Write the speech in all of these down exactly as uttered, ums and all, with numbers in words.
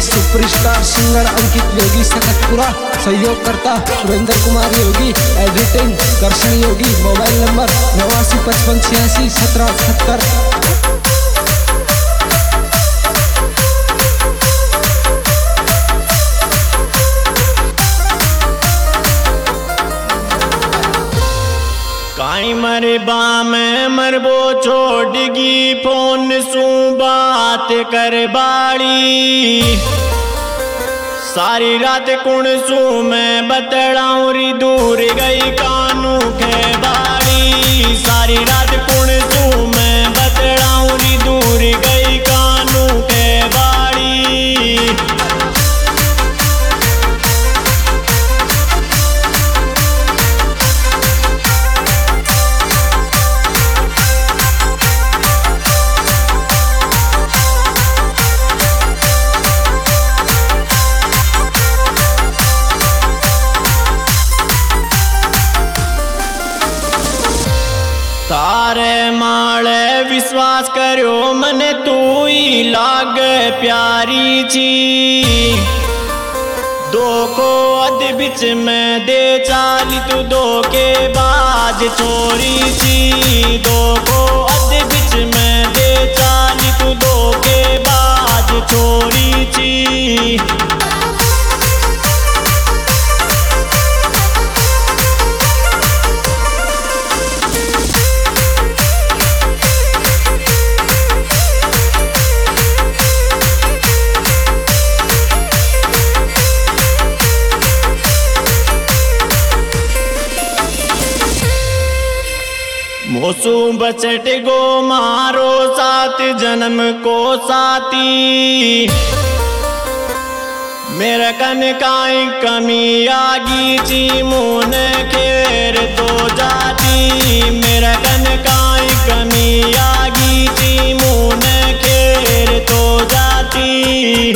Superstar singer Ankit Yogi Sakatpura, सहयोग करता Surendra Kumar Yogi, editing कर्षण योगी। मोबाइल नंबर नवासी पचपन छियासी सत्रह सत्तर। काई मरे बाम मरबो छोड़गी फोन सू बात कर बाड़ी, सारी रात कुण सू मैं बतड़ाऊं री दूर गई कानू के बाड़ी, सारी रात कुण सू मैं बतड़ाऊं री दूर गई कानू के बाड़ी। तारे माले विश्वास करो मने तू ही लाग प्यारी छी, दो को अध बिच में दे चाली तू दो के बाज चोरी छी, दो को अध बिच में दे चाली तू दो के बाज चोरी छी। मोसू बचट गो मारो सात जन्म को साथी, मेरा कन काई कमी आगी ची मुन खेर तो जाती, मेरा कन काई कमी आगी ची मुन खेर तो जाती।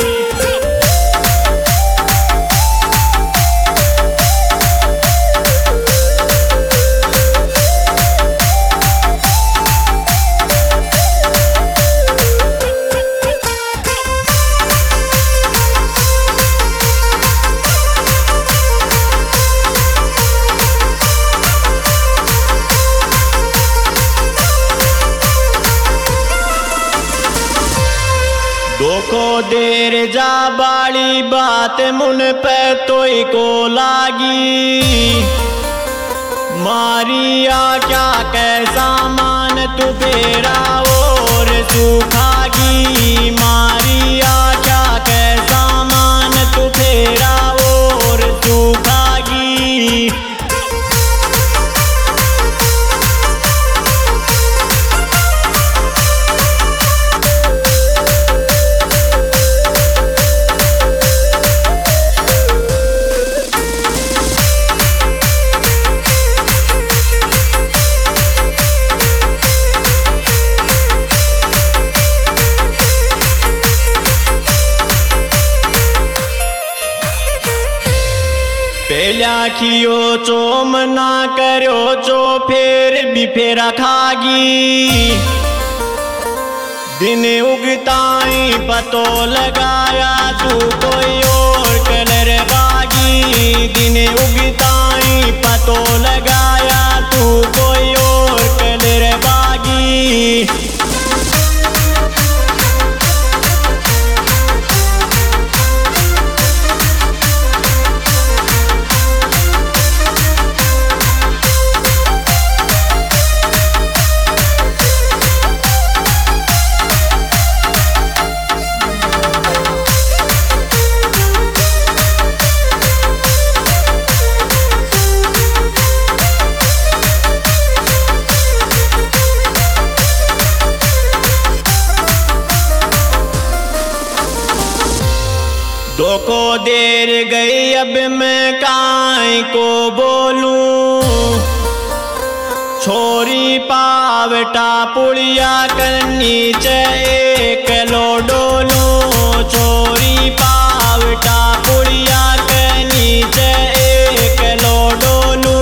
दोखो देर जा बाली बात मुन पे तोई को लागी, मारिया क्या कैसा मान तू फेरा और सुखागी, मारिया क्या कैसा मान तू फेरा और सुखागी। पेल्या खियो चो मना करो चो फेर भी फेरा खागी, दिन उगताई पतो लगाया तू कोई और कलर बागी, दिन उगताई पतो लगाया तू कोई और कलर बागी। दो को देर गई अब मैं काई को बोलूं, छोरी पावटा पुड़िया करनी एक लो डोलूं, छोरी पावटा पुड़िया करनी एक लो डोलूं।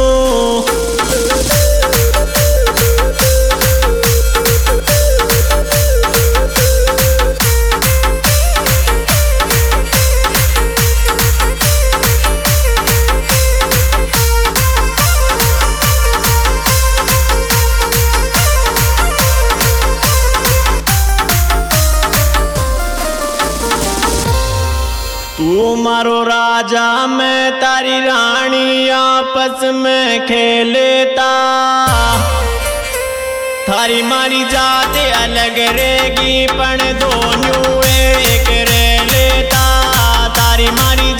मारो राजा मैं तारी रानी आपस में खेलेता। थारी मारी जात अलग रहेगी पण दोनों एक रह लेता। तारी मारी